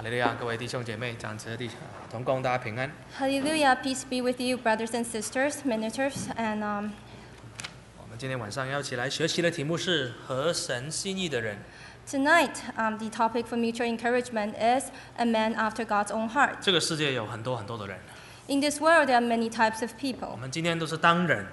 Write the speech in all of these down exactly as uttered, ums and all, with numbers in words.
哈利路亚，各位弟兄姐妹、长子弟兄同工，大家平安。 Hallelujah, peace be with you, brothers and sisters, ministers, and um, 我们今天晚上要一起来学习的题目是合神心意的人。 tonight um, the topic for mutual encouragement is a man after God's own heart. 这个世界有很多很多的人， In this world, there are many types of 我 people. 们今天都是当人，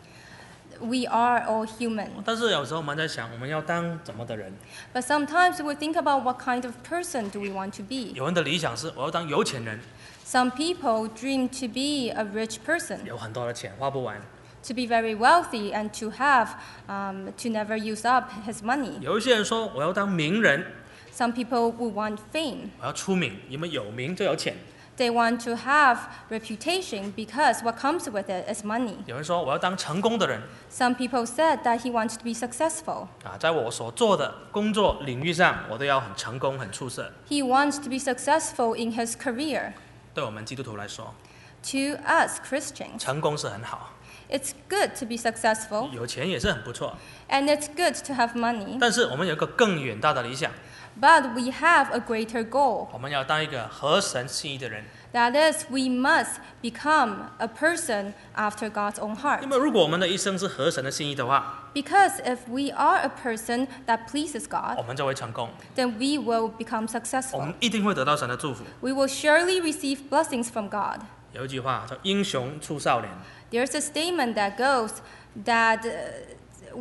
We are all human. 但是有时候我们在想，我们要当怎么的人？ But sometimes we think about what kind of person do we want to be. 有人的理想是我要当有钱人， Some people dream to be a rich person, 有很多的钱花不完； to be very wealthy and to have, um, to never use up his money. 有一些人说我要当名人， Some people will want fame. 我要出名，因为有名就有钱； They want to have reputation because what comes with it is money. 有人说我要当成功的人 Some people said that he wants to be successful. 啊，在我所做的工作领域上，我都要很成功、很出色。 He wants to be successful in his career. 对我们基督徒来说， To us Christians, 成功是很好， it's good to be successful 有钱也是很不错， and it's good to have money, 但是我们有一个更远大的理想， but we have a greater goal. 我们要当一个合神心意的人。 That is, we must become a person after God's own 因 heart. 为如果我们的一生是合神的心意的话， Because if we are a person that pleases 我 God, 们就会成功， then we will become 我 successful. 们一定会得到神的祝福。 We will surely receive blessings from God. 有一句话叫“英雄出少年 There's a statement that goes that uh,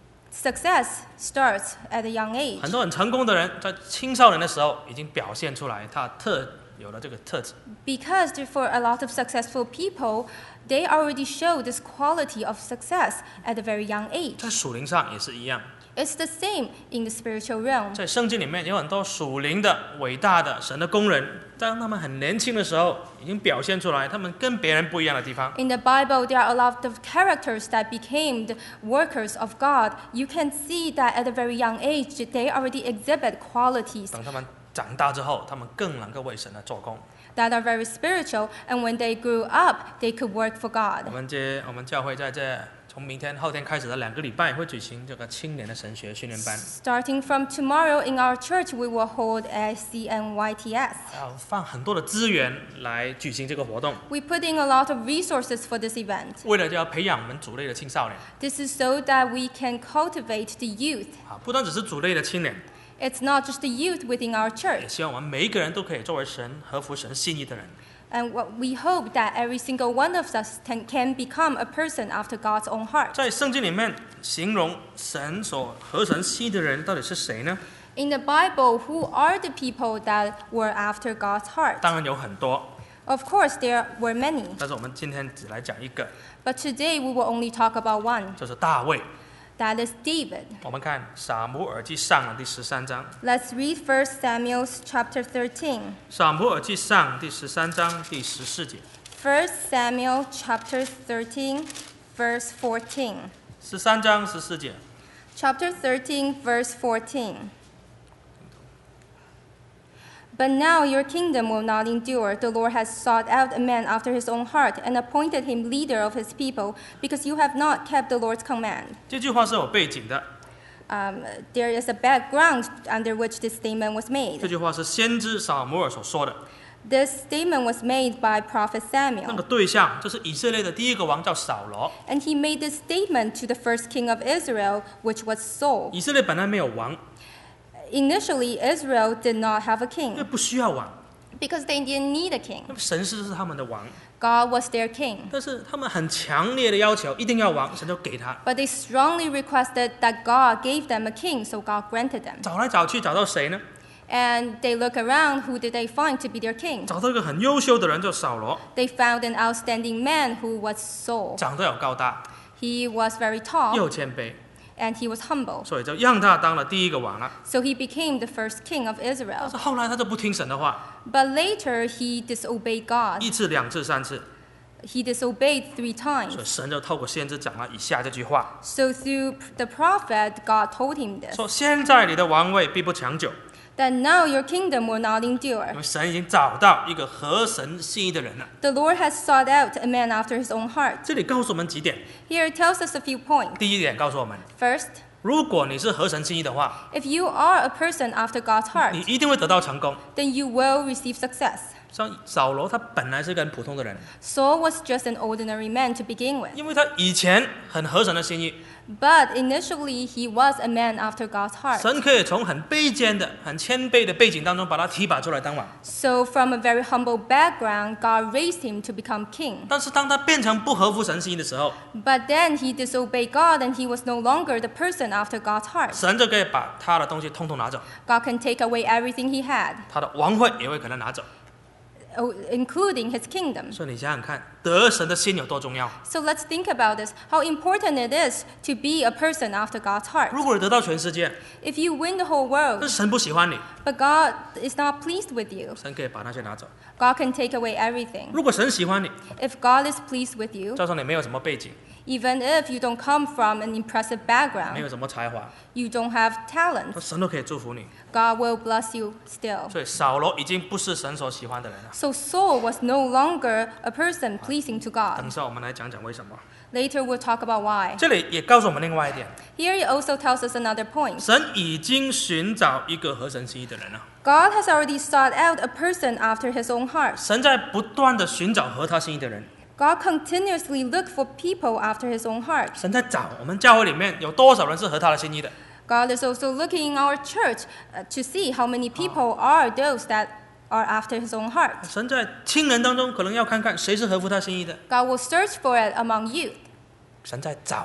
success starts at a young ”，age. 很多很成功的人在青少年的时候已经表现出来他特有了这个特质。 Because there- for a lot of successful people, they already show this quality of success at a very young age. 在属灵上也是一样， It's the same in the spiritual realm. 在圣经里面有很多属灵的伟大的神的工人，当他们很年轻的时候，已经表现出来他们跟别人不一样的地方。 In the Bible, there are a lot of characters that became the workers of God. You can see that at a very young age, they already exhibit qualities 等他们长大之后，他们更能够为神来做工。 that are very spiritual, and when they grew up, they could work for 我 God. 们这我们教会在这从明天后天开始的两个礼拜会举行这个青年的神学训练班， Starting from tomorrow in our church, we will hold a C N Y T S. 要放很多的资源来举行这个活动， We put in a lot of resources for this event. 为了就要培养我们主类的青少年 This is so that we can cultivate the youth. 啊，不单只是主类的青年， It's not just the youth within our 也 church. 希望我们每一个人都可以作为神合乎神心意的人。 And what we hope that every single one of us can, can become a person after God's own heart. 在圣经里面形容神所合神心意的人到底是谁呢？ In the Bible, who are the people that were after God's heart? 当然有很多， Of course, there were many. 但是我们今天只来讲一个， But today we will only talk about one. 就是大卫。 That is David. 我们看撒母耳记上的第十三章， Let's read First Samuel chapter thirteen. 撒母耳记上第十三章第十四节， First Samuel chapter thirteen, verse fourteen. 十三章十四节。 Chapter thirteen, verse fourteen. But now your kingdom will not endure. The Lord has sought out a man after his own heart and appointed him leader of his people, because you have not kept the Lord's command. 这句话是有背景的， Um, there is a background under which this statement was 这 made. 句话是先知撒母耳所说的。 This statement was made by Prophet 那个 Samuel. 对象就是以色列的第一个王叫扫罗。 And he made this statement to the first king of Israel, which was Saul. 以色列本来没有王， Initially, Israel did not have a 因为 king 不需要王， because they didn't need a king. 因为神是是他们的王。 God was their king. 但是他们很强烈的要求，一定要王，神就给他。 But they strongly requested that God gave them a king, so God granted them. 找来找去，找到谁呢？ And they look around, who did they find to be their king? 找到一个很优秀的人，叫扫罗， They found an outstanding man who was Saul. 长得有高大， He was very tall 又谦卑， and he was humble. 所以就让他当了第一个王了。 So he became the first king of 但 Israel. 是后来他就不听神的话， But later he disobeyed God. 一次、两次、三次， He disobeyed three 所 times. 以神就透过先知讲了以下这句话： So through the prophet, God told him this, 说现在你的王位必不长久， that now your kingdom will not 因 endure. 为神已经找到一个合神心意的人了。 The Lord has sought out a man after his own heart. 这里告诉我们几点。 Here it tells us a few points. 第一点告诉我们， First, 如果你是合神心意的话， If you are a person after God's 你 heart, 一定会得到成功。 then you will receive success. 像扫罗，他本来是个很普通的人， Saul was just an ordinary man to begin with, 因为他以前很合神的心意， but initially he was a man after God's heart. 神可以从很卑贱的、很谦卑的背景当中把他提拔出来当王。 So from a very humble background, God raised him to become king. 但是当他变成不合乎神心意的时候， But then he disobeyed God and he was no longer the person after God's heart. 神就可以把他的东西通通拿走， God can take away everything he had, 他的王位也会给他拿走。 oh, including his kingdom. 所以你想想看，得神的心有多重要。 So let's think about this, how important it is to be a person after God's heart. 如果你得到全世界， If you win the whole 但 world, 是神不喜欢你， but God is not pleased with you, 神可以把那些拿走。 God can take away everything. 如果神喜欢你， If God is pleased with you, 就算你没有什么背景， even if you don't come from an impressive 没 background, 有什么才华， you don't have talent, 神都可以祝福你。 God will bless you still. 所以扫罗已经不是神所喜欢的人了。 So Saul was no longer a person pleasing to 等 God. 一下我们来讲讲为什么。 Later we'll talk about why. 这里也告诉我们另外一点， Here it also tells us another point. 神已经寻找一个合神心意的人了。 God has already sought out a person after his own heart. 神在不断的寻找合他心意的人。 God continuously looked for people after his own heart. 神在找我们教会里面有多少人是合他的心意的。 God is also looking in our church uh, to see how many people are those that are after his own heart. 神在亲人当中可能要看看谁是合乎他心意的。 God will search for it among youth. 神在找。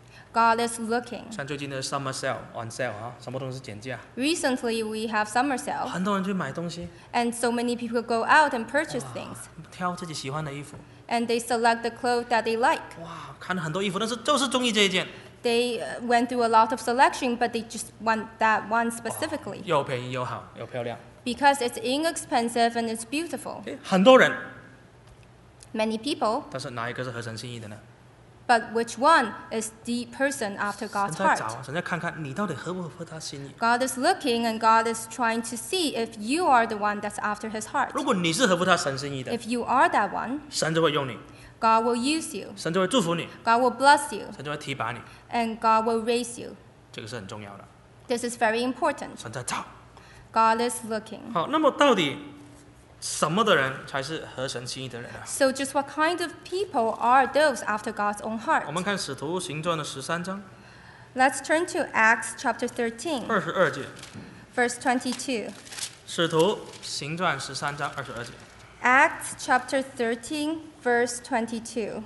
God is looking. 像最近的 summer sale on sale 啊，什么东西减价， Recently, we have summer sale, 很多人去买东西， and so many people go out and purchase things, 挑自己喜欢的衣服。 and they select the clothes that they like. 哇，看了很多衣服，但是就是中意这一件， They uh, went through a lot of selection, but they just want that one specifically 又便宜又好又漂亮。 because it's inexpensive and it's beautiful. 诶很多人， Many people, 但是哪一个是合神心意的呢？ but which one is the person after 神 God's 在找 heart? 啊，神在看看你到底合不合他心意。 God is looking and God is trying to see if you are the one that's after his heart. 如果你是合乎他神心意的， If you are that one, 神就会用你， God will use you, 神就会祝福你， God will bless you, 神就会提拔你， and God will raise you. 这个是很重要的。 This is very important. 神在找。 God is looking. 好，那么到底什么的人才是合神心意的人呢？ So just what kind of people are those after God's own 我 heart? 们看使徒行传的十三章 Let's turn to Acts chapter thirteen, 二十二节， verse twenty-two. 使徒行传十三章二十二节。 Acts chapter thirteen, verse twenty-two.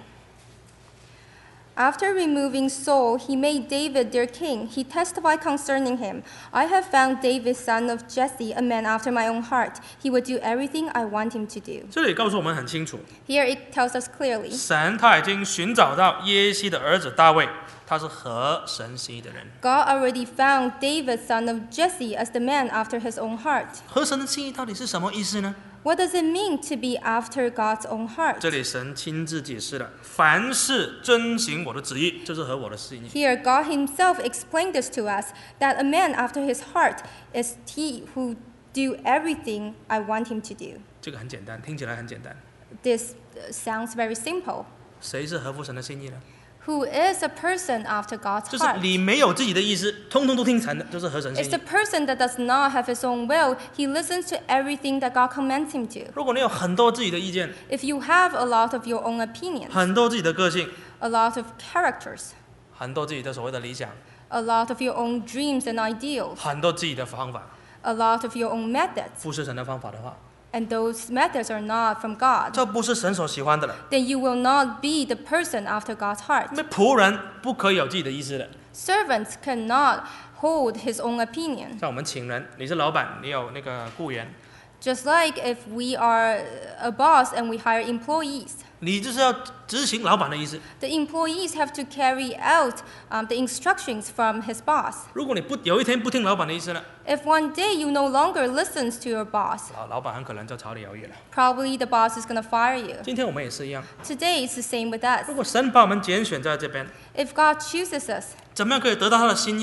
After removing Saul, he made David their king. He testified concerning him, I have found David, son of Jesse, a man after my own heart. He would do everything I want him to do. 这里告诉我们很清楚， Here it tells us clearly, 神他已经寻找到耶西的儿子大卫，他是合神心意的人。 God already found David, son of Jesse, as the man after his own heart. 合神的心意到底是什么意思呢？ What does it mean to be after God's own heart? 这里神亲自解释了，凡是遵行我的旨意，就是合我的心意。 Here, God Himself explained this to us that a man after His heart is he who do everything I want him to do. 这个很简单，听起来很简单。 This uh, sounds very simple. 谁是合乎神的心意呢？ Who is a person after God's 就是 heart? 你没有自己的意思，通通都听神的，就是合神 It's 心 the 意。 person that does not have his own will. He listens to everything that God commands him to. 如果你有很多自己的意见， If you have a lot of your own opinions, 很多自己的个性， a lot of characters, 很多自己的所谓的理想， a lot of your own dreams and ideals, 很多自己的方法， a lot of your own methods, 不是神的方法的话， and those methods are not from God, 这不是神所喜欢的了。 then you will not be the person after God's heart. 因为仆人不可以有自己的意思的。 Servants cannot hold his own opinion. 像我们请人，你是老板，你有那个雇员， Just like if we are a boss and we hire employees, 你就是要执行老板的意思。 the employees have to carry out um, the instructions from his boss. 如果你不有一天不听老板的意思呢， If one day you no longer listens to your boss, 老老板很可能就炒你鱿鱼了。 probably the boss is going to fire you. 今天我们也是一样， Today it's the same with us. 如果神把我们拣选在这边， If God chooses us, 怎么样可以得到他的心意呢？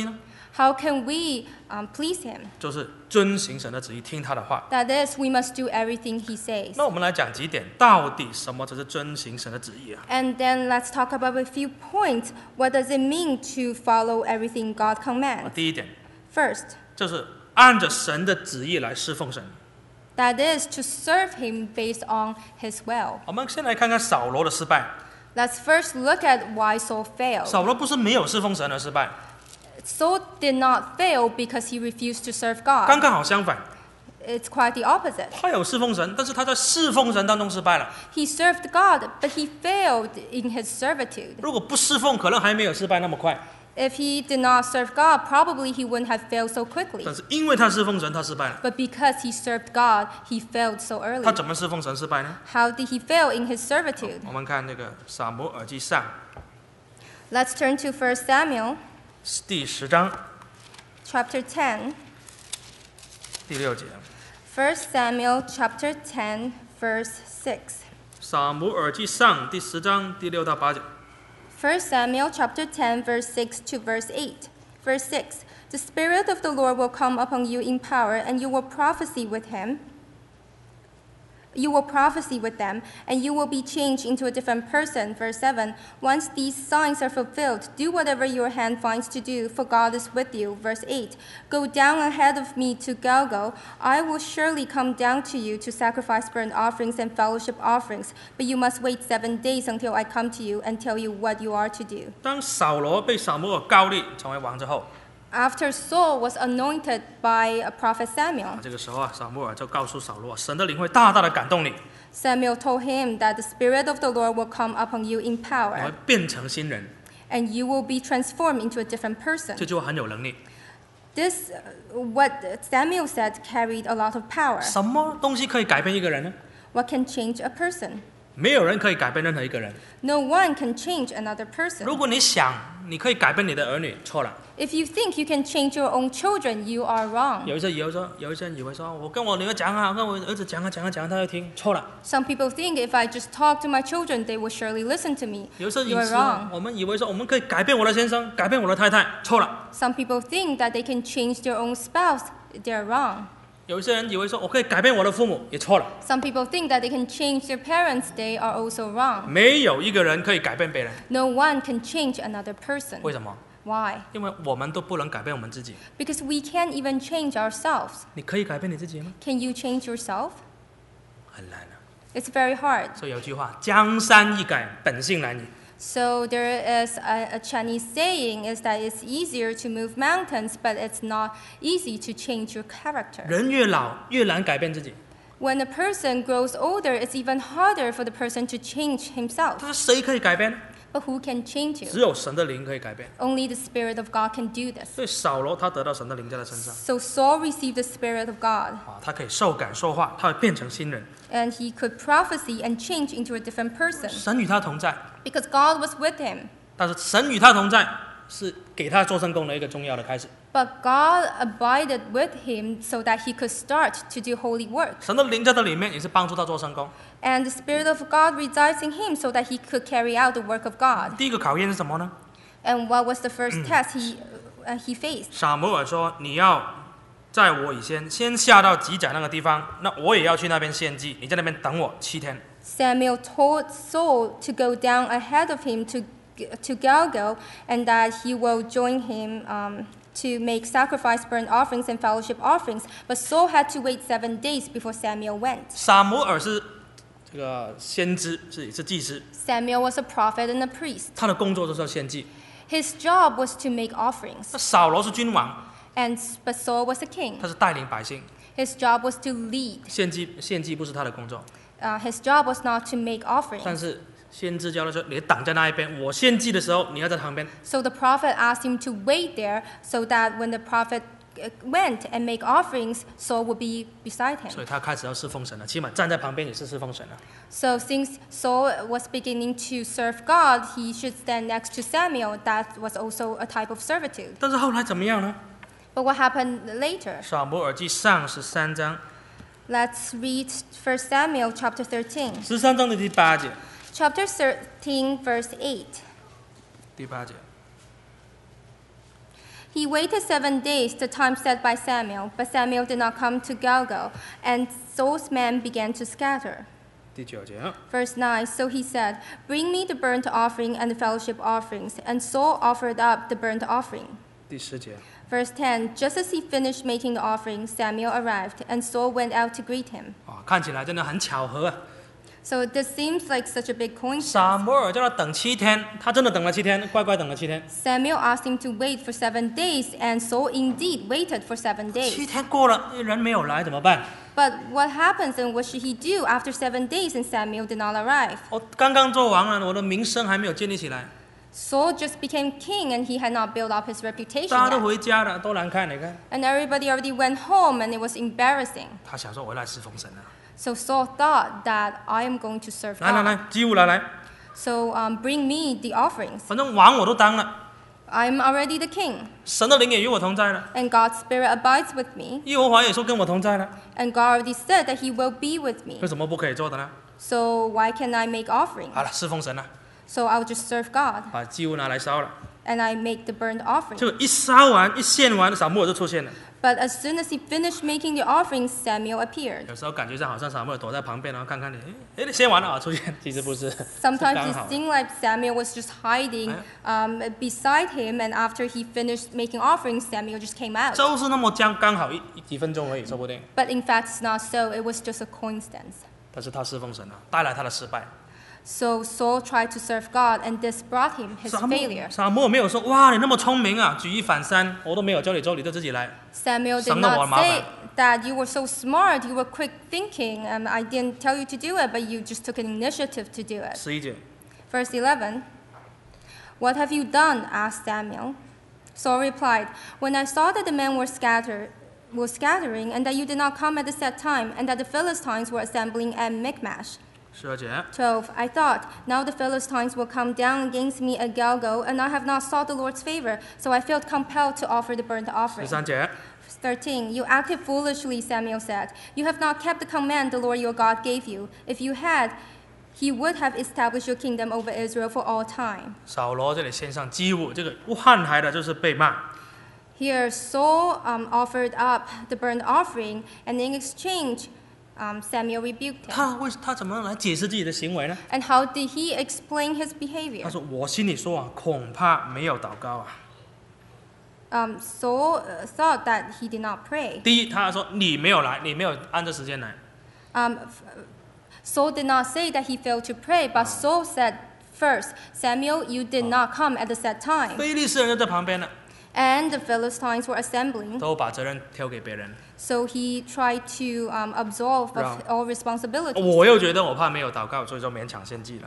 How can we um, please him? 就是遵行神的旨意，听他的话。 That is, we must do everything he says. 那我们来讲几点，到底什么才是遵行神的旨意啊？ And then let's talk about a few points. What does it mean to follow everything God 啊 commands? 第一点 First, 就是按着神的旨意来侍奉神。 that is to serve him based on his will. 我们先来看看扫罗的失败。 Let's first look at why Saul failed. 扫罗不是没有侍奉神而失败， Saul did not fail because he refused to serve 刚 God. 刚好相反， It's quite the opposite. 他有侍奉神，但是他在侍奉神当中失败了。 He served God, but he failed in his servitude. 如果不侍奉，可能还没有失败那么快。 If he did not serve God, probably he wouldn't have failed so quickly. 但是因为他侍奉神，他失败了。 But because he served God, he failed so 他 early. 怎么侍奉神失败呢？ How did he fail in his servitude? 我们看那个撒母耳记上 Let's turn to First Samuel 第十章 chapter ten. 第六节。 First Samuel chapter ten, verse six. 撒母耳记上第十章第六到八节。 First Samuel chapter ten, verse six to verse eight. Verse six. The Spirit of the Lord will come upon you in power, and you will prophesy with him. You will prophesy with them, and you will be changed into a different person. Verse seven. Once these signs are fulfilled, do whatever your hand finds to do, for God is with you. Verse eight. Go down ahead of me to Gilgal. I will surely come down to you to sacrifice burnt offerings and fellowship offerings, but you must wait seven days until I come to you and tell you what you are to do. 当扫罗被撒母耳膏立成为王之后， After Saul was anointed by a prophet Samuel, 这个时候啊，撒母耳就告诉扫罗，神的灵会大大的感动你， Samuel told him that the Spirit of the Lord will come upon you in 你会 power, 变成新人， and you will be transformed into a different 这 person. 就很有能力。 This, uh, what Samuel said, carried a lot of power. 什么东西可以改变一个人呢？ What can change a person? 没有人可以改变任何一个人。 No one can change another 如 person. 果你想你可以改变你的儿女，错了。 If you think you can change your own children, you are wrong. 有一些以为说，有一些人以为说，我跟我女儿讲啊，我跟我儿子讲啊讲啊讲啊，他会听，错了。 Some people think if I just talk to my children, they will surely listen to me. 有时候 You 以 are 前 wrong. 我们以为说，我们可以改变我的先生，改变我的太太，错了。 Some people think that they can change their own spouse. They're wrong. 有一些人以为说，我可以改变我的父母，也错了。 Some people think that they can change their parents. They are also wrong. 没有一个人可以改变别人， No one can change another person. 为什么？ Why? 因为我们都不能改变我们自己。 Because we can't even change ourselves. 你可以改变你自己吗？ Can you change yourself? 很难啊。 It's very hard. 所以有句话，江山易改，本性难移。 So there is a, a Chinese saying is that it's easier to move mountains, but it's not easy to change your character. 人越老越难改变自己。 When a person grows older, it's even harder for the person to change himself. 但是谁可以改变呢？ But who can change 只 you? 有神的灵可以改变。 Only the Spirit of God can do this. 所以扫罗他得到神的灵在他身上， So Saul received the Spirit of God, 啊，他可以受感受化，他会变成新人。 and he could prophesy and change into a different person 神与他同在， because God was with him. 但是神与他同在是给他做圣工的一个重要的开始。 But God abided with him so that he could start to do holy work. 神的灵在他里面也是帮助他做圣工。 And the Spirit of God resides in him so that he could carry out the work of God. 第一个考验是什么呢？ And what was the first test he, uh, he faced? 撒母耳说：“你要在我以前先下到吉甲那个地方，那我也要去那边献祭，你在那边等我七天。” Samuel told Saul to go down ahead of him to, to Gilgal and that he will join him um, to make sacrifice, burnt offerings, and fellowship offerings. But Saul had to wait seven days before Samuel went. 撒母耳是这个先知，是是祭司， Samuel was a prophet and a priest. 他的工作就是要献祭。 His job was to make offerings. 那扫罗是君王， And, but Saul was a king. 他是带领百姓。 His job was to lead. 献祭献祭不是他的工作， Uh, his job was not to make 但 offerings. 是先知教他说：“你挡在那一边，我献祭的时候，你要在旁边。 So the prophet asked him to wait there so that when the prophet uh, went and make offerings, Saul would be beside ” him. 所以他开始要侍奉神了，起码站在旁边也是侍奉神了。 So since Saul was beginning to serve God, he should stand next to Samuel. That was also a type of servitude. 但是后来怎么样呢？ But what happened later? 撒母耳记上十三章， Let's read First Samuel chapter thirteen. 十三章的第八节， Chapter thirteen, verse eight. 第八节。 He waited seven days, the time set by Samuel, but Samuel did not come to Gilgal, and Saul's men began to scatter. 第九节， Verse nine, so he said, Bring me the burnt offering and the fellowship offerings. And Saul offered up the burnt offering. 第十节， Verse ten, just as he finished making the offering, Samuel arrived, and Saul went out to greet him. 啊，看起来真的很巧合啊。 So this seems like such a big 撒 coincidence. 母耳叫他等七天，他真的等了七天，乖乖等了七天。 Samuel asked him to wait for seven days, and Saul indeed waited for seven 七 days. 天过了，人没有来怎么办？ But what happens and what should he do after seven days and Samuel did not arrive? 我刚刚做王了，我的名声还没有建立起来， Saul just became king and he had not built up his reputation 大家都 yet. 回家了，都难看，你看。 And everybody already went home and it was embarrassing. 他想说，我来侍奉神了。 So Saul thought that I am going to serve 来来 God. 来，祭物来来， So um, bring me the offerings. 反正王我都当了， I'm already the king, 神的灵也与我同在了， and God's spirit abides with me. 耶和华也说跟我同在了， And God already said that he will be with me. 为什么不可以做的呢？ So why can I make offerings? 好了，侍奉神了， So I'll just serve God, 把祭物拿来烧了。 and I make the burnt offering. 就一烧完一献完，撒母耳就出现了。 But as soon as he finished making the offerings, Samuel appeared. 有时候感觉上好像撒母耳躲在旁边，然后看看你，哎，你献完了啊，出现，其实不是，是 Sometimes 刚 it 好。 seemed like Samuel was just hiding um, beside him, and after he finished making offerings, Samuel just came out. 就是那么将刚好一几分钟而已，说不定。 But in fact, it's not so. It was just a coincidence. 但是他侍奉神了，带来他的失败。 So Saul tried to serve God, and this brought him his 撒母 failure. 撒母耳没有说，哇，你那么聪明啊，举一反三，我都没有教你做，你就自己来。 Samuel did 省得我 not 麻烦。 say that you were so smart, you were quick thinking, and I didn't tell you to do it, but you just took an initiative to do it. 十一节， Verse eleven, What have you done? Asked Samuel. Saul replied, When I saw that the men were scattered, were scattering, and that you did not come at the set time, and that the Philistines were assembling at Michmash. 十二节， twelve, I thought, now the Philistines will come down against me at Gilgal, and I have not sought the Lord's favor, so I felt compelled to offer the burnt 十 offering. 三节， thirteen, You acted foolishly, Samuel said. You have not kept the command the Lord your God gave you. If you had, he would have established your kingdom over Israel for all time. 扫罗这里献上祭物，这个换来的就是被骂。 Here, Saul um, offered up the burnt offering, and in exchange, um, Samuel rebuked him. 他为他怎么来解释自己的行为呢？ And how did he explain his behavior? 他说：“我心里说啊，恐怕没有祷告啊。 Um, Saul uh, thought that he did not pray. 第一，他说你没有来，你没有按这时间来。 Um, f- Saul did not say that he failed to pray, but Saul said first, Samuel, you did not come at the set time. 非利士人就在旁边了， And the Philistines were assembling, 都把责任挑给别人。 so he tried to um, absolve of Right. all responsibility. 我又觉得我怕没有祷告，所以说勉强献祭了。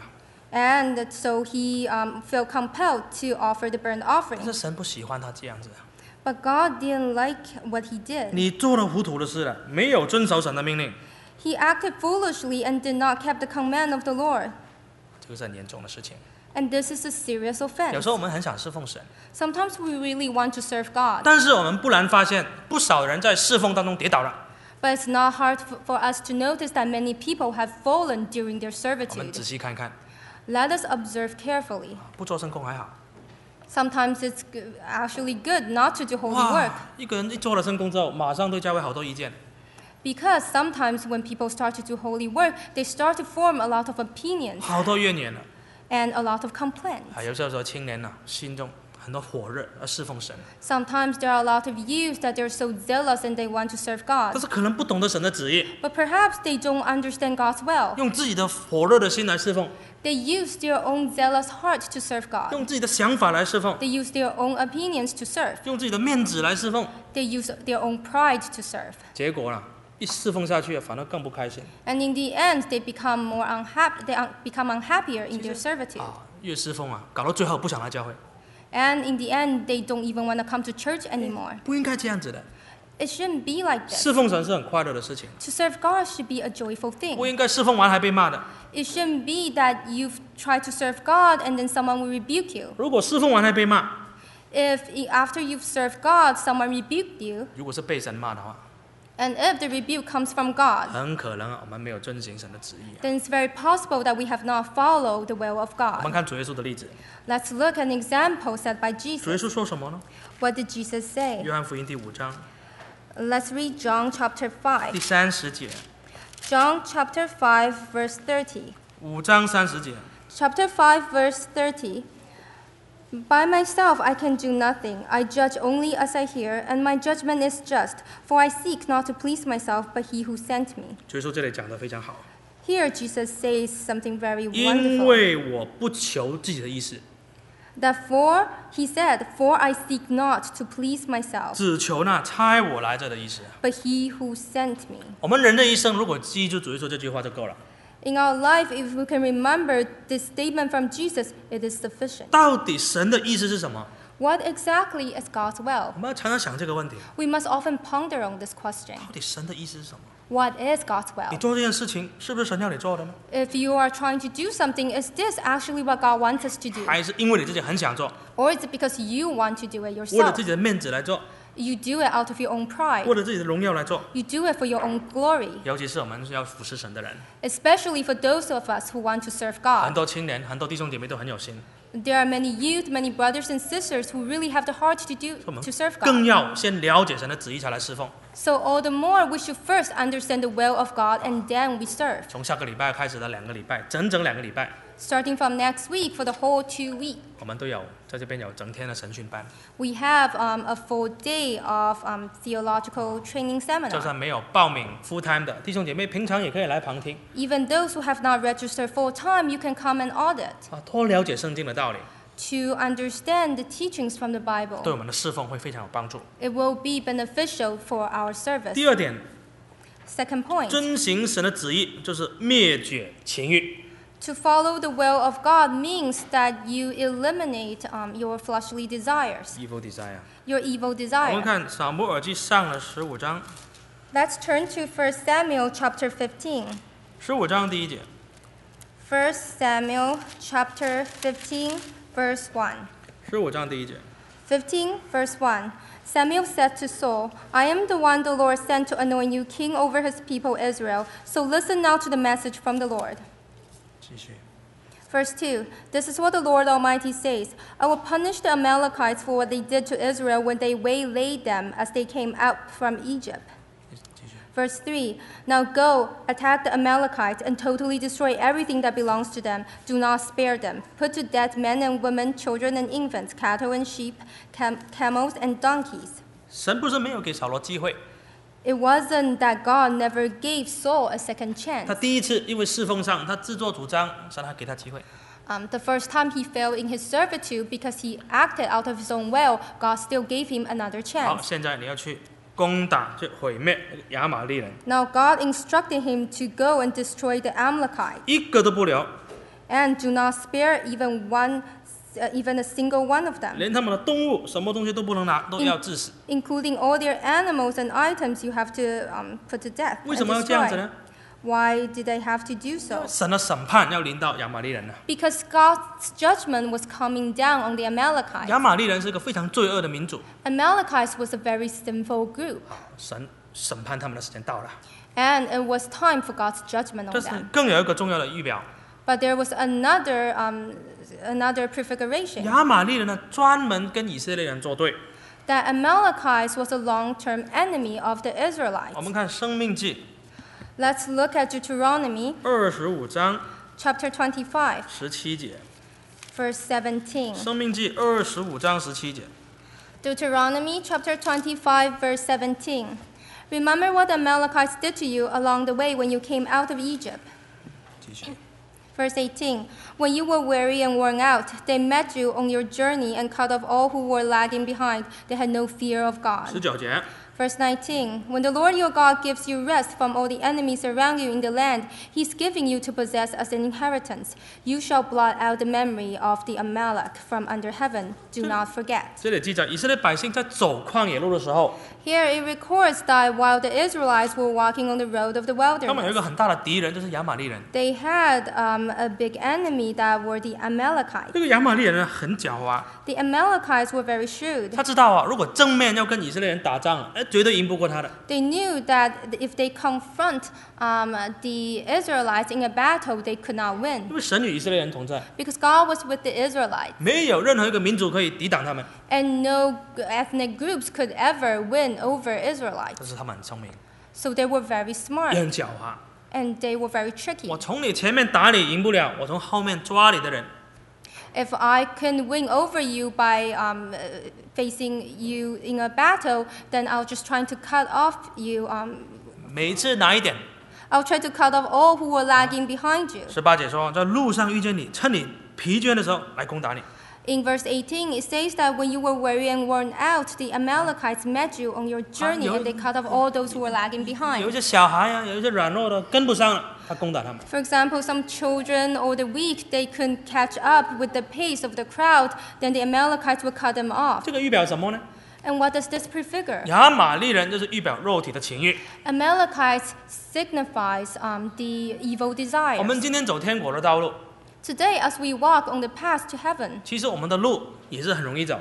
And so he um, felt compelled to offer the burnt 但 offering. 是神不喜欢他这样子。 But God didn't like what he did. 你做了糊涂的事了，没有遵守神的命令， He acted foolishly and did not keep the command of the Lord. 这个是很严重的事情。 And this is a serious 有 offense. 时候我们很想侍奉神， Sometimes we really want to serve God, 但是我们不难发现，不少人在侍奉当中跌倒了。 but it's not hard f- for us to notice that many people have fallen during their 我们 servitude. 仔细看看， Let us observe carefully. 不做圣工还好。 Sometimes it's g- actually good not to do holy work, 哇，一个人一做了圣工之后，马上对教会好多意见。 because sometimes when people start to do holy work, they start to form a lot of opinions 好多怨言了。 and a lot of complaints. 还有时候青年呢、心中很多火热而侍奉神， Sometimes there are a lot of youth that they're so zealous and they want to serve 但 God, 是可能不懂得神的旨意， but perhaps they don't understand God's will. 用自己的火热的心来侍奉， They use their own zealous heart to serve God. 用自己的想法来侍奉， They use their own opinions to serve. 用自己的面子来侍奉， They use their own pride to serve. 结果呢，一侍奉下去，反而更不开心 And in the end, they become more unhappy. They un- become unhappier in their servitude. 啊！越侍奉啊，搞到最后不想来教会， And in the end, they don't even want to come to church anymore. 不应该这样子的。 It shouldn't be like this. 侍奉神是很快乐的事情， To serve God should be a joyful 不 thing. 应该侍奉完还被骂的。 It shouldn't be that you've tried to serve God and then someone will rebuke you. 如果侍奉完还被骂， If i- after you've served God, someone rebuked you, 如果是被神骂的话， And if the rebuke comes from God, 很可能我们没有遵行神的旨意。 then it's very possible that we have not followed the will of 我们 God. 看主耶稣的例子， Let's look at an example set by 主耶 Jesus. 稣说什么呢？ What did Jesus say? 约翰福音第五章 Let's read John chapter 第 five. 三十节， John chapter five, verse thirty. 五章三十节， Chapter five, verse thirty. By myself I can do nothing. I judge only as I hear, and my judgment is just, for I seek not to please myself, but he who sent me. 主耶稣这里讲得非常好， Here Jesus says something very 因 wonderful. 为我不求自己的意思， Therefore, he said, For I seek not to please myself, 只求那差我来者的意思。 but he who sent me. 我们人的一生，如果记住主耶稣这句话就够了。 In our life, if we can remember this statement from Jesus, it is sufficient. 到底神的意思是什么？ What exactly is God's will? 我们要常常想这个问题： We must often ponder on this question. 到底神的意思是什么？ What is God's 你 will? 做这件事情是不是神要你做的呢？ If you are trying to do something, is this actually what God wants us to do? 还是因为你自己很想做， Or is it because you want to do it 为了 yourself? 自己的面子来做， You do it out of your own 为 pride. 了自己的荣耀来做？ You do it for your own glory, 尤其是我们是要服侍神的人， especially for those of us who want to serve 很 God. 多青年、很多弟兄姐妹都很有心， There are many youth, many brothers and sisters who really have the heart to do 我们 to serve 更 God. 要先了解神的旨意才来侍奉。 So all the more we should first understand the will of God and then we serve. 从下个礼拜开始的两个礼拜，整整两个礼拜， Starting from next week for the whole two weeks, 我们都有在这边有整天的神训班。 we have um, a full day of um, theological training 就 seminar. 算没有报名 full time 的弟兄姐妹，平常也可以来旁听 Even those who have not registered full time, you can come and audit 啊，多了解圣经的道理， to understand the teachings from the 对 Bible. 我们的侍奉会非常有帮助。 It will be beneficial for our service. 第二点， Second point, 遵行神的旨意就是灭绝情欲。 to follow the will of God means that you eliminate um, your fleshly desires, evil desire。 your evil 我们 desire. 看撒母耳记上了十五章， Let's turn to First Samuel chapter fifteen. 十五章第一节， First Samuel chapter fifteen, verse one. 十五章第一节， fifteen, verse one. Samuel said to Saul, I am the one the Lord sent to anoint you king over his people Israel. So listen now to the message from the Lord. 继续。 Verse two. This is what the Lord Almighty says. I will punish the Amalekites for what they did to Israel when they waylaid them as they came out from Egypt. 继续。 Verse three. Now go, attack the Amalekites and totally destroy everything that belongs to them. Do not spare them. Put to death men and women, children and infants, cattle and sheep, cam- camels and donkeys. 神不是没有给扫罗机会， It wasn't that God never gave Saul a second 他 chance. 第一次因为侍奉上他自作主张，神还给他机会。 Um, the first time he failed in his servitude because he acted out of his own will, God still gave him another 好， chance. 现在你要去攻打、去毁灭亚玛利人， Now God instructed him to go and destroy the Amalekites 一个都不留， and do not spare even one, uh, even a single one of them, 连他们的动物什么东西都不能拿，都要致死。 including all their animals and items you have to um, put to death 为 and 什么要这样子 destroy. 呢？ Why did they have to do so? 神的审判要临到亚玛利人了。 Because God's judgment was coming down on the Amalekites. 亚玛利人是一个非常罪恶的民族， Amalekites was a very sinful group, 神审判他们的时间到了。 and it was time for God's judgment on 但是 them. 更有一个重要的预表， But there was another, um, another prefiguration 亚玛利人呢专门跟以色列人作对。 that Amalekites was a long-term enemy of the 我 Israelites. 们看《生命记》 Let's look at Deuteronomy 二十五章 chapter twenty-five, 十七节， verse seventeen. 《生命记》二十五章十七节。 Deuteronomy chapter twenty-five, verse seventeen. Remember what the Amalekites did to you along the way when you came out of Egypt. 继续。 Verse eighteen. When you were weary and worn out, they met you on your journey and cut off all who were lagging behind. They had no fear of 十 God. 九节， Verse nineteen. When the Lord your God gives you rest from all the enemies around you in the land he's giving you to possess as an inheritance, you shall blot out the memory of the Amalek from under heaven. Do not forget. 这里记载以色列百姓在走旷野路的时候， Here it records that while the Israelites were walking on the road of the 他们有一 wilderness, 个很大的敌人，就是亚玛利人。 they had um, a big enemy that were the Amalekites. 这个亚玛利人呢很狡猾， The Amalekites were very shrewd. 他知道啊，如果正面要跟以色列人打仗，哎， 哎，绝对赢不过他的。 They knew that if they confront um, the Israelites in a battle, they could not 因 win 为神与以色列人同在， because God was with the Israelites, 没有任何一个民族可以抵挡他们。 and no ethnic groups could ever win over Israelites. 但是他们很聪明， So they were very 也 smart, 很狡猾。 and they were very tricky. 我从你前面打你赢不了，我从后面抓你的人， If I can win over you by um, uh, facing you in a battle, then I'll just try to cut off you. Um, 每次拿一点。 I'll try to cut off all who were lagging behind you. 十八节说，在路上遇见你，趁你疲倦的时候来攻打你。 In verse eighteen, it says that when you were weary and worn out, the Amalekites met you on your journey, and they cut off all those who were lagging 有一 behind. 些小孩啊，有一些软弱的跟不上了，他攻打他们。 For example, some children or the weak, they couldn't catch up with the pace of the crowd, then the Amalekites would cut them off. 这个预表什么呢？ And what does this prefigure? 亚玛利人就是预表肉体的情欲。 Amalekites signifies um, the evil 我们 desires. 今天走天国的道路， Today, as we walk on the path to heaven, 其实我们的路也是很容易走，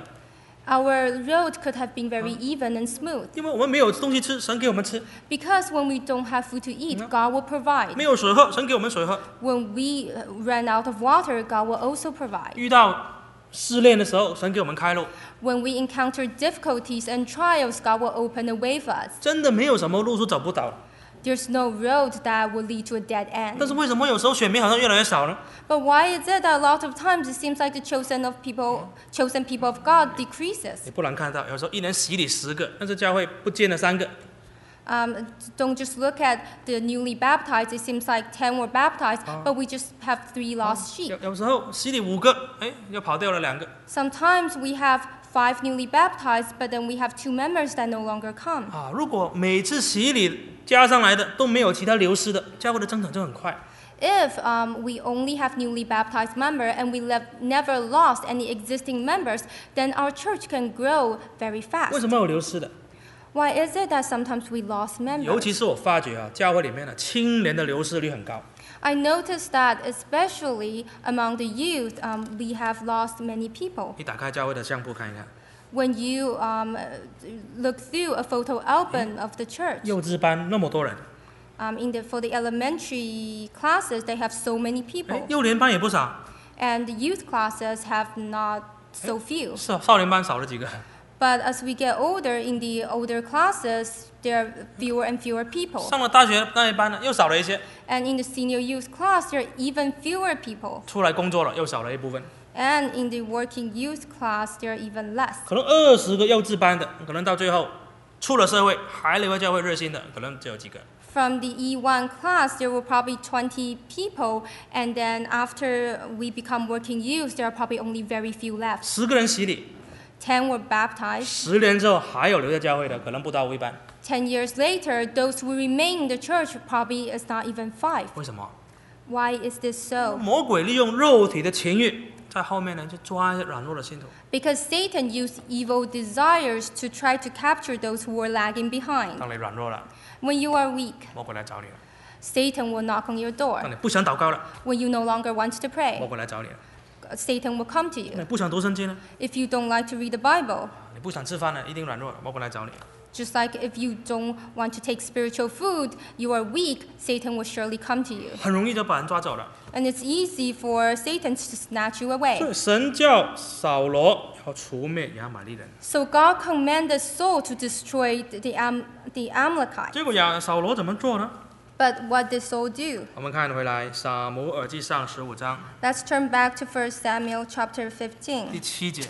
our road could have been very even and smooth. 因为我们没有东西吃，神给我们吃； Because when we don't have food to eat, God will provide. 没有水喝，神给我们水喝。 When we uh, run out of water, God will also provide. 遇到试炼的时候，神给我们开路。 When we encounter difficulties and trials, God will open a way for us. 真的没有什么路是走不到的。 There's no road that will lead to a dead 但 end. 是为什么有时候选民好像越来越少呢？ But why is it that a lot of times it seems like the chosen of people, chosen people of God decreases? 你不难看到，有时候一年洗礼十个，但是教会不见了三个。 Um, don't just look at the newly baptized. It seems like ten were baptized, but we just have three lost sheep. 有有时候洗礼五个，哎，又跑掉了两个。 Sometimes we have five newly baptized, but then we have two members that no longer come. 啊，如果每次洗礼加上来的都没有其他流失的，教会的增长就很快。 If um, we only have newly baptized members and we lev- never lost any existing members, then our church can grow very 为 fast. 什么有流失的？ Why is it that sometimes we lost 尤 members? 其是我发觉啊，教会里面的青年的流失率很高。 I noticed that especially among the youth, um, we have lost many people. 你打开教会的相簿看一看， When you um, look through a photo album of the church, 幼稚班那么多人， um, in the, for the elementary classes, they have so many 哎 people. 幼年班也不少， And the youth classes have not so few. 少少年班少了几个。 But as we get older, in the older classes, there are fewer and fewer people. 上了大学那一班呢，又少了一些。 And in the senior youth class, there are even fewer people. 出来工作了，又少了一部分。 And in the working youth class, there are even less. 可能二十个幼稚班的，可能到最后出了社会还留在教会热心的，可能只有几个。 From the E one class, there were probably twenty people, and then after we become working youth, there are probably only very few left. 十个人洗礼， Ten were baptized. 十年之后还有留在教会的，可能不到一半。 Ten years later, those who remain in the church probably is not even five. 为什么？ Why is this so? 魔鬼利用肉体的情欲，在后面呢就抓一些软弱的信徒。 Because Satan used evil desires to try to capture those who were lagging behind. 当你软弱了， When you are weak, 魔鬼来找你了； Satan will knock on your 当 door. 你不想祷告了， When you no longer want to 魔 pray, 鬼来找你了； Satan will come to 那 you. 你不想读圣经了， If you don't like to read the Bible, 你不想吃饭了，一定软弱了，魔鬼来找你。 just like if you don't want to take spiritual food, you are weak, Satan will surely come to you. 很容易就把人抓走了。 And it's easy for Satan to snatch you away. 所以神叫扫罗要除灭亚玛利人， So God commanded Saul to destroy the, Am- the Amalekites. 结果亚扫罗怎么做呢？ But what did Saul do? 我们看回来撒母耳记上十五章 Let's turn back to First Samuel chapter 第 fifteen. 七节，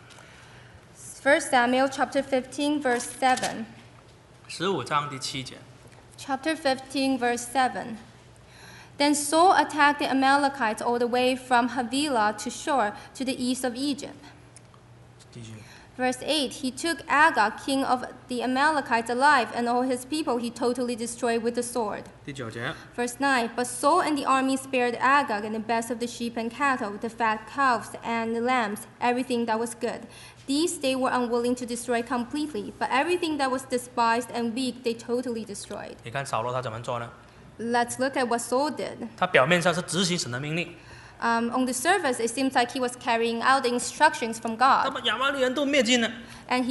First Samuel chapter fifteen, verse seven. 十五章第七节。 Chapter fifteen, verse seven. Then Saul attacked the Amalekites all the way from Havilah to Shur to the east of Egypt. 继续。 Verse eight. He took Agag, king of the Amalekites, alive, and all his people he totally destroyed with the sword. 第九节， Verse nine. But Saul and the army spared Agag and the best of the sheep and cattle, the fat calves and the lambs, everything that was good. These they were unwilling to destroy completely, but everything that was despised and weak they totally destroyed. 你看扫罗他怎么做呢？ Let's look at what Saul did. 他表面上是执行神的命令， Um, on the surface, it seems like he was carrying out the instructions from 他 God, 把亚玛利人都灭尽了。 and he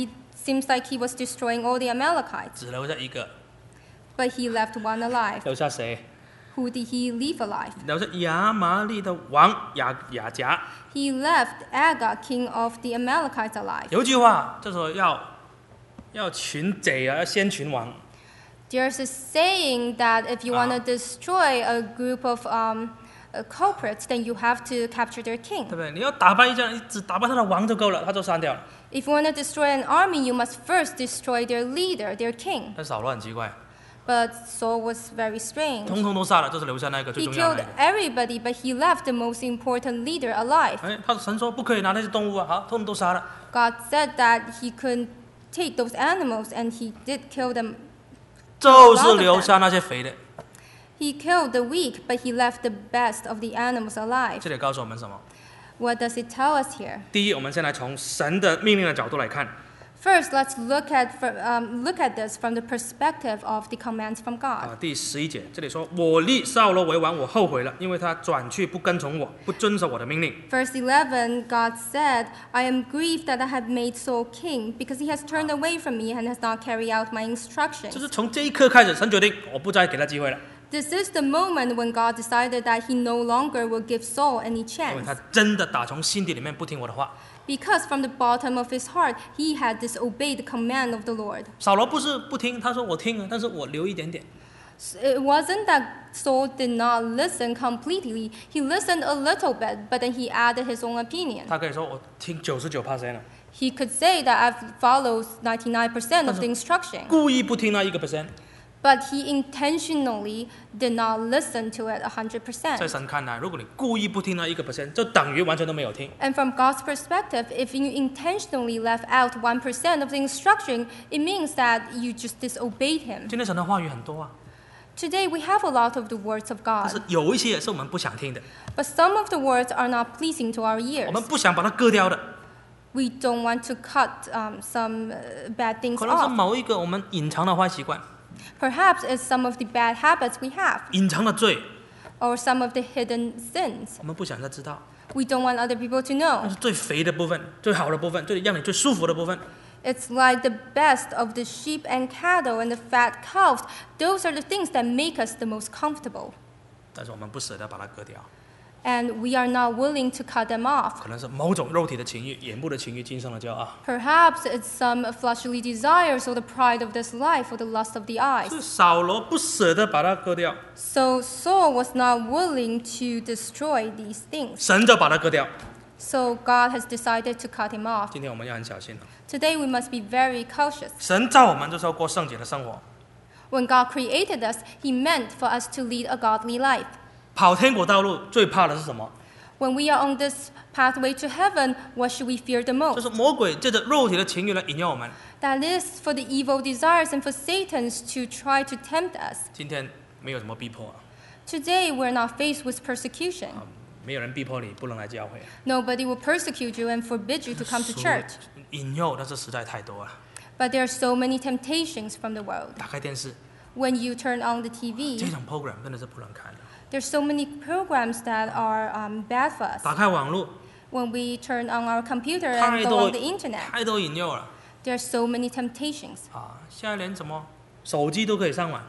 seems like he was destroying all the Amalekites, 只留下一个， but he left one alive. 留下谁？ Who did he leave alive? 留下亚玛利的王亚亚甲。 He left Agag, king of the Amalekites, alive. 有一句话就说要要群贼啊，要先群王。 There's a saying that if you want to destroy a group of um, uh, culprits, then you have to capture their 对 king. 不对？你要打败一家人，只打败他的王就够了，他就删掉了。 If you want to destroy an army, you must first destroy their leader, their king. 但扫罗很奇怪， But Saul was very strange. 通通都杀了，就是留下那个最 He 重要的 killed 那个。 everybody, but he left the most important leader alive. 哎，他神说不可以拿那些动物啊，好，通通都杀了。 God said that he couldn't take those animals, and he did kill them. 就是留下那些肥的。 He killed the weak, but he left the best of the animals alive. 这里告诉我们什么？ What does it tell us here? 第一，我们先来从神的命令的角度来看。 First, let's look at fr- um, look at this from the perspective of the commands from God. 啊，第十一节这里说：“我立扫罗为王，我后悔了，因为他转去不跟从我，不遵守我的命令。 Verse eleven, God said, I am grieved that I have made Saul king, because he has turned away from me and has not carried out my ” instructions. 就是从这一刻开始，神决定我不再给他机会了， This is the moment when God decided that he no longer will give Saul any 因为 chance. 他真的打从心底里面不听我的话。 Because from the bottom of his heart, he had disobeyed the command of the Lord. 扫罗不是不听，他说我听了，但是我留一点点。 So it wasn't that Saul did not listen completely. He listened a little bit, but then he added his own opinion. 他可以说我听九十九 percent 了， He could say that I've followed ninety-nine percent of the instruction, 故意不听那一个 percent。 but he intentionally did not listen to it one hundred 在 percent. 神看来，如果你故意不听那一个 percent， 就等于完全都没有听。 And from God's perspective, if you intentionally left out one percent of the instruction, it means that you just disobeyed him. 今天神的话语很多啊， Today we have a lot of the words of 但是 God, 有一些也是我们不想听的， but some of the words are not pleasing to our 我 ears. 们不想把它割掉的， We don't want to cut um, some uh, bad things 可能是 off. 某一个我们隐藏的坏习惯、 Perhaps it's some of the bad habits we have, 隐藏的罪， or some of the hidden sins. 我们不想再知道。 We don't want other people to 那 know. 是最肥的部分、最好的部分、最让你最舒服的部分。 It's like the best of the sheep and cattle and the fat cows. Those are the things that make us the most comfortable. 但是我们不舍得把它割掉， And we are not willing to cut them off. 可能是某种肉体的情欲、眼部的情欲、今生的骄傲。 Perhaps it's some fleshly desires or the pride of this life or the lust of the eyes. 是扫罗不舍得把它割掉， So Saul was not willing to destroy these things. 神就把它割掉。 So God has decided to cut him off. 今天我们要很小心， Today we must be very cautious. 神造我们就是要过圣洁的生活， When God created us, He meant for us to lead a godly life. 跑天国道路最怕的是什么？ When we are on this pathway to heaven, what should we fear the 就 most? 是魔鬼借着肉体的情欲来引诱我们。 That is for the evil desires and for Satan's to try to tempt us. 今天没有什么逼迫啊， Today we're not faced with persecution. 啊没有人逼迫你不能来教会， Nobody will persecute you and forbid you to come to 所以 church. 引诱那是实在太多了。 But there are so many temptations from the world. 打开电视， When you turn on the 这 T V, 种 program 真的是不能看的。 there's so many programs that are um, bad for us. 打开网络， When we turn on our computer 太 and go 多 on the internet, 太多引诱了 there are so many temptations. 啊！现在连什么手机都可以上网。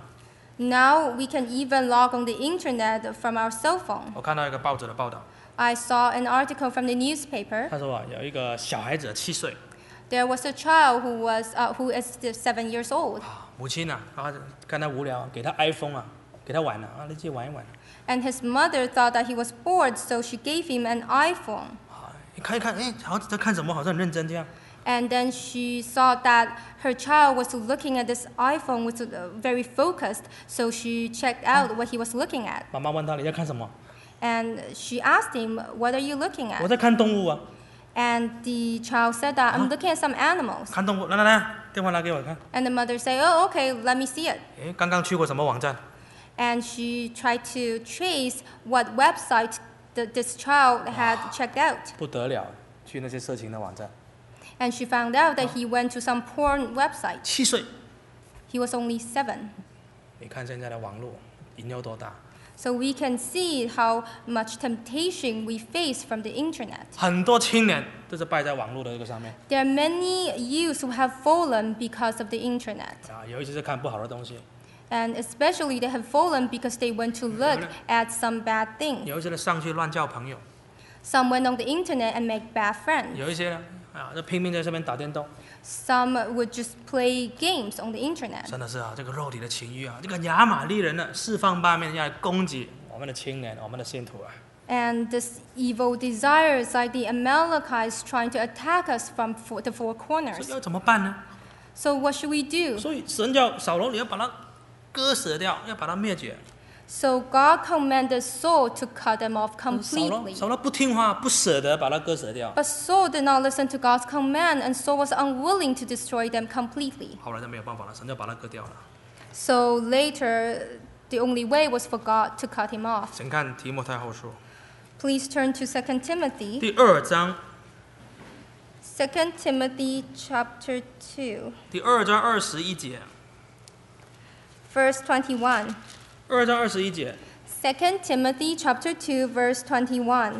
Now we can even log on the internet from our cell phone. 我看到一个报纸的报道， I saw an article from the newspaper. 他说啊，有一个小孩子七岁 There was a child who was uh, who is just seven years old, 啊，母亲啊，他看他无聊，给他 iPhone 啊，给他玩了啊，你自己玩一玩 and his mother thought that he was bored, so she gave him an iPhone. 啊，你看一看，哎，好像在看什么，好像很认真这样。 And then she saw that her child was looking at this iPhone, was uh, very focused, so she checked out what he was looking at. 妈妈问他你在看什么？ And she asked him, "What are you looking 我 at?" 在看动物啊， And the child said that, "I'm looking at some animals." 看动物，来来来，电话拿给我看。 And the mother said, "Oh, okay, let me see it." 哎，刚刚去过什么网站？ And she tried to trace what website that this child had checked out. 不得了，去那些色情的网站。 And she found out that he went to some porn website. 七岁， He was only seven. 你看现在的网络引诱多大？ So we can see how much temptation we face from the internet. 很多青年都是败在网络的这个上面 There are many youths who have fallen because of the internet. 啊，尤其是看不好的东西， And especially they have fallen because they went to look at some bad things. 有一些人上去乱交朋友， Some went on the internet and make bad friends. 有一些呢啊，就拼命在上面打电动， Some would just play games on the internet. 真的是啊，这个肉体的情欲啊，这个亚玛力人呢，四方八面要来攻击我们的青年，我们的信徒啊。 And this evil desires, like the Amalekites, trying to attack us from four, the four 所 corners. 以要怎么办呢？ So what should we do? 所以神叫扫罗，你要把他割舍掉，要把他灭绝。 So God commanded Saul to cut them off 扫罗， completely. 扫罗不听话，不舍得把他割舍掉， But Saul did not listen to God's command, and Saul was unwilling to destroy them completely. 后来就没有办法了，神就把他割掉了。 So later, the only way was for God to cut him off. 请看提摩太后书 Please turn to Second Timothy. 第二章， Second Timothy chapter two, 第二章二十一节， verse twenty-one. 二章二十一节， Second Timothy chapter two, verse twenty-one.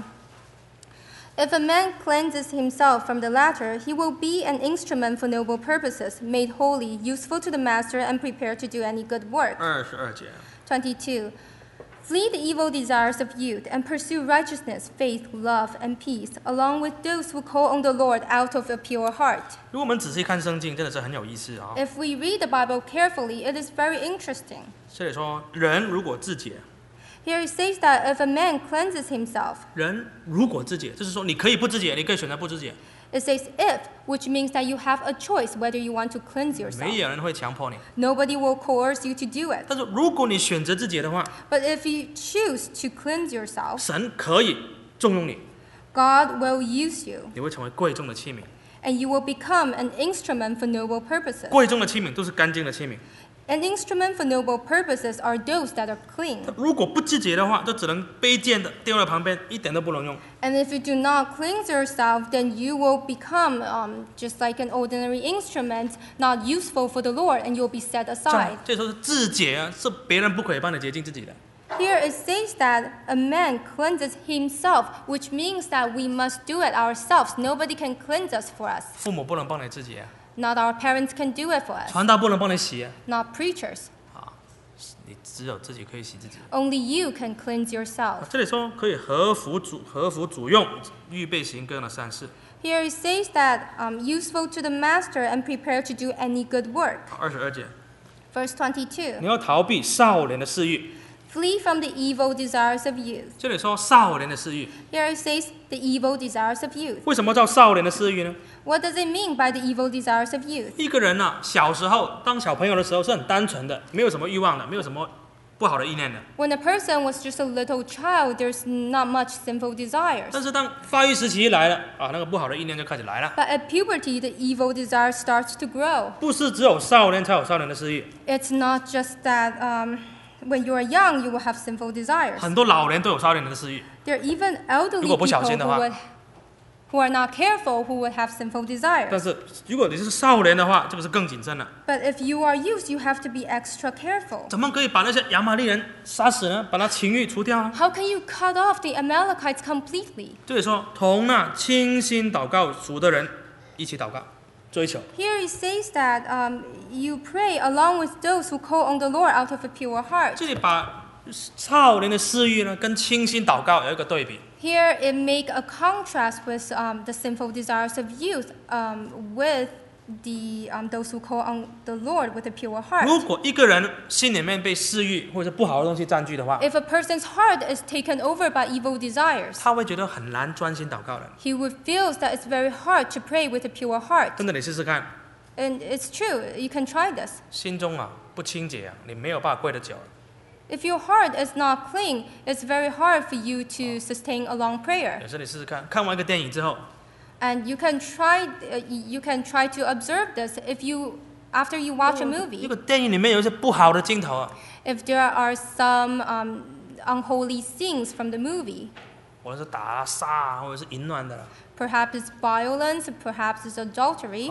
If a man cleanses himself from the latter, he will be an instrument for noble purposes, made holy, useful to the master, and prepared to do any good work. 二十二节， twenty-two. Flee the evil desires of youth and pursue righteousness, faith, love, and peace, along with those who call on the Lord out of a pure heart. 如果我们仔细看圣经，真的是很有意思啊。 If we read the Bible carefully, it is very interesting. 这里说，人如果自洁， Here it says that if a man cleanses himself, 人如果自洁，就是说你可以不自洁，你可以选择不自洁， it says if, which means that you have a choice whether you want to cleanse 没 yourself. 有人会强迫你。 Nobody will coerce you to do it. 但是如果你选择自洁的话， But if you choose to cleanse yourself, 神可以重用你， God will use you, 你会成为贵重的器皿。 and you will become an instrument for noble purposes. 贵重的器皿都是干净的器皿。 An instrument for noble purposes are those that are clean. 如果不自洁的话，就只能卑贱的丢在旁边，一点都不能用。 And if you do not cleanse yourself, then you will become um, just like an ordinary instrument, not useful for the Lord, and you'll be set 这 aside. 这时候是自洁啊，是别人不可以帮你洁净自己的。 Here it says that a man cleanses himself, which means that we must do it ourselves. Nobody can cleanse us for us. 父母不能帮你自洁， Not our parents can do it for us. 传道不能帮你洗 Not preachers. 啊，你只有自己可以洗自己。 Only you can cleanse yourself. 这里说可以合服主合服主用，预备行各样的善事。 Here it says that um, useful to the master and prepared to do any good work. 二十二节， Verse twenty-two. 你要逃避少年的私欲。 Flee from the evil desires of youth. 这里说少年的私欲， Here it says the evil desires of youth. 为什么叫少年的私欲呢？ What does it mean by the evil desires of youth? 一个人呢、啊，小时候当小朋友的时候是很单纯的，没有什么欲望的，没有什么不好的意念的。 When a person was just a little child, there's not much sinful desires. 但是当发育时期一来了啊，那个不好的意念就开始来了。 But at puberty, the evil desire starts to grow. 不是只有少年才有少年的私欲， It's not just that um, when you are young, you will have sinful desires. 很多老年都有少年的私欲。 There are even elderly 如果不 people 小心 who 的话， would, who are not careful who would have sinful 但 desires. 是如果你是少年的话，这不是更谨慎了？ But if you are youth, you have to be extra careful. 怎么可以把那些亚玛力人杀死呢？把他情欲除掉呢？ How can you cut off the Amalekites completely? 这里说同那清心祷告属的人一起祷告，追求。 Here it says that um, you pray along with those who call on the Lord out of a pure heart. 这里把少年的私欲呢跟清心祷告有一个对比。 Here it make a contrast with um, the sinful desires of youth um, with the um, those who call on the Lord with a pure heart. 如果一个人心里面被私欲或者是不好的东西占据的话， If a person's heart is taken over by evil desires, 他会觉得很难专心祷告的。 he would feel that it's very hard to pray with a pure heart. 真的，你试试看， And it's true, you can try this. 心中啊不清洁啊，你没有办法跪得久。 If your heart is not clean, it's very hard for you to sustain a long prayer. 有时候你试试看，看完一个电影之后， And you can try, uh, you can try to observe this if you, after you watch a 一 movie. 个电影里面有一些不好的镜头啊， If there are some um, unholy scenes from the movie, 或者是打啊杀啊，或者是淫乱的啦， perhaps it's violence, perhaps it's adultery. 啊，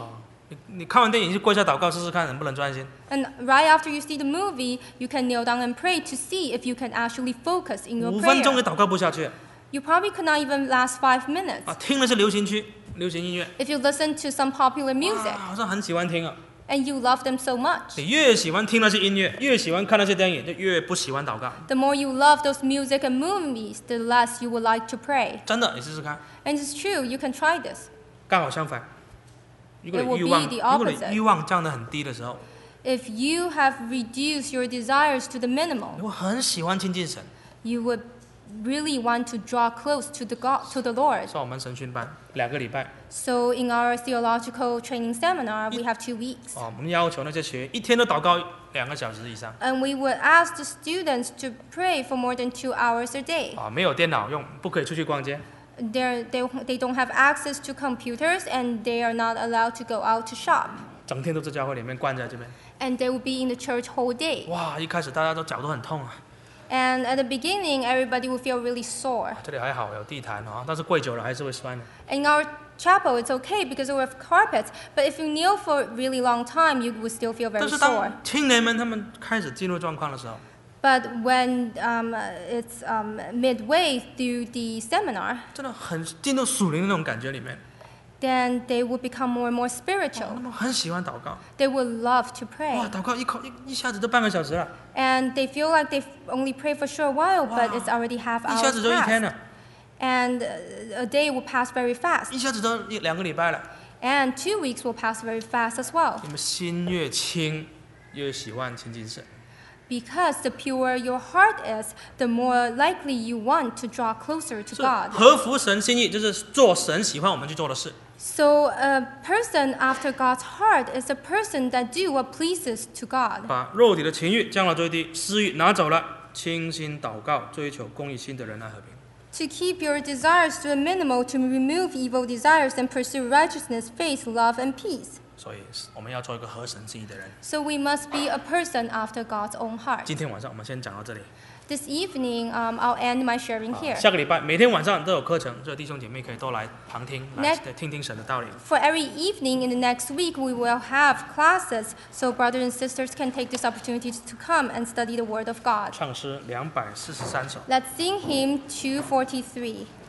你你看完电影就跪下祷告试试看能不能专心。 And right after you see the movie, you can kneel down and pray to see if you can actually focus in your 五分钟 prayer. 也祷告不下去 You probably could not even last five minutes. 啊！听的是流行区、流行音乐， If you listen to some popular 哇， music 好像很喜欢听啊。 and you love them so much, 你越喜欢听那些音乐，越喜欢看那些电影，就越不喜欢祷告。 the more you love those music and movies, the less you would like to pray. 真的，你试试看。 And it's true, you can try this. 刚好相反，如果 It will 你欲望， be 如 the 果你 opposite. 欲望降得很低的时候， If you have reduced your desires to the 你 minimum, 会很喜欢亲近神。 you would really want to draw close to the God, to the Lord. 像我们神训班两个礼拜， So in our theological training seminar, we have two weeks. 哦，我们要求那些学员一天都祷告两个小时以上。 And we would ask the students to pray for more than two hours a day. 啊，没有电脑用，不可以出去逛街。 They're, they, they don't have access to computers and they are not allowed to go out to shop. 整天都在教会里面关在这边。 And they will be in the church whole day. 哇，一开始大家都脚都很痛啊。 And at the beginning, everybody will feel really sore. 这里还好有地毯啊，但是跪久了还是会酸的。 In our chapel, it's okay because we have carpets. But if you kneel for a really long time, you will still feel 但 very 是 sore. 当青年们他们开始进入状况的时候， But when um, it's um, midway through the seminar, 真的很进入属灵的那种感觉里面， then they will become more and more 哇 spiritual. 他们很喜欢祷告。 They will love to 哇， pray. 祷告一口一一下子就半个小时了， And they feel like they've only prayed for a short while, but Wow. it's already half 一下 hours 子就一天 past. 了， And uh, a day will pass very fast. 一下子都一两个礼拜了。 And two weeks will pass very fast as well. 你们心越轻，越喜欢亲近神。 Because the purer your heart is, the more likely you want to draw closer to 是 God. 合乎神心意，就是做神喜欢我们去做的事。 So a person after God's heart is a person that do what pleases to God. 把肉体的情欲降到最低，私欲拿走了，清心祷告，追求公义、心的仁爱和平。 To keep your desires to a minimal, to remove evil desires and pursue righteousness, faith, love, and peace. 所以我们要做一个合神心意的人。 So we must be a person after God's own heart. 今天晚上我们先讲到这里。 This evening, um, I'll end my sharing 啊 here. 下个礼拜每天晚上都有课程，所以弟兄姐妹可以都来旁听，来 Next- 听听神的道理。 For every evening in the next week, we will have classes, so brothers and sisters can take this opportunity to come and study the Word of God. 唱诗两百四十三首。 Let's sing hymn two forty-three.